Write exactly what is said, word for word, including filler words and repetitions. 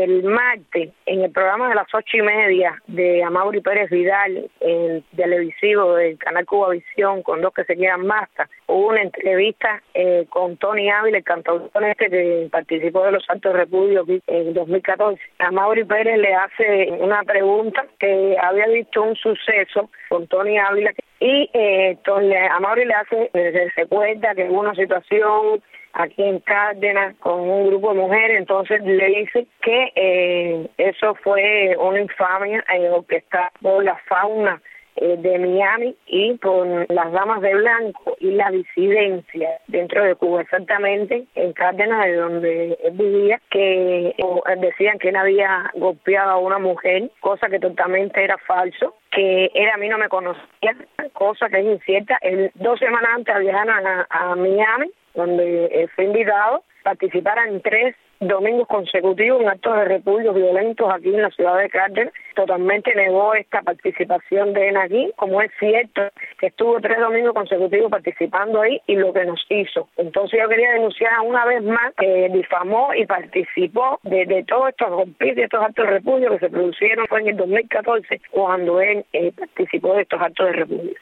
el martes, en el programa de las ocho y media de Amaury Pérez Vidal, el televisivo del canal Cuba Visión, con Dos que se quedan Masta, hubo una entrevista eh, con Tony Ávila, el cantautor este que participó de los actos de repudio en dos mil catorce. Amaury Pérez le hace una pregunta que había visto un suceso con Tony Ávila y eh, entonces Amaury le hace, se recuerda que hubo una situación aquí en Cárdenas con un grupo de mujeres, entonces le dice que eh, eso fue una infamia eh, orquestada por la fauna eh, de Miami y por las damas de blanco y la disidencia dentro de Cuba, exactamente en Cárdenas, de donde él vivía, que eh, decían que él había golpeado a una mujer, cosa que totalmente era falso, que él a mí no me conocía, cosa que es incierta. Él dos semanas antes viajaron a, a Miami, donde eh, fue invitado a participar en tres domingos consecutivos en actos de repudio violentos aquí en la ciudad de Cárdenas. Totalmente negó esta participación de él aquí, como es cierto que estuvo tres domingos consecutivos participando ahí y lo que nos hizo. Entonces yo quería denunciar una vez más que difamó y participó de, de todos estos golpes, de estos actos de repudio que se produjeron fue en el dos mil catorce cuando él eh, participó de estos actos de repudio.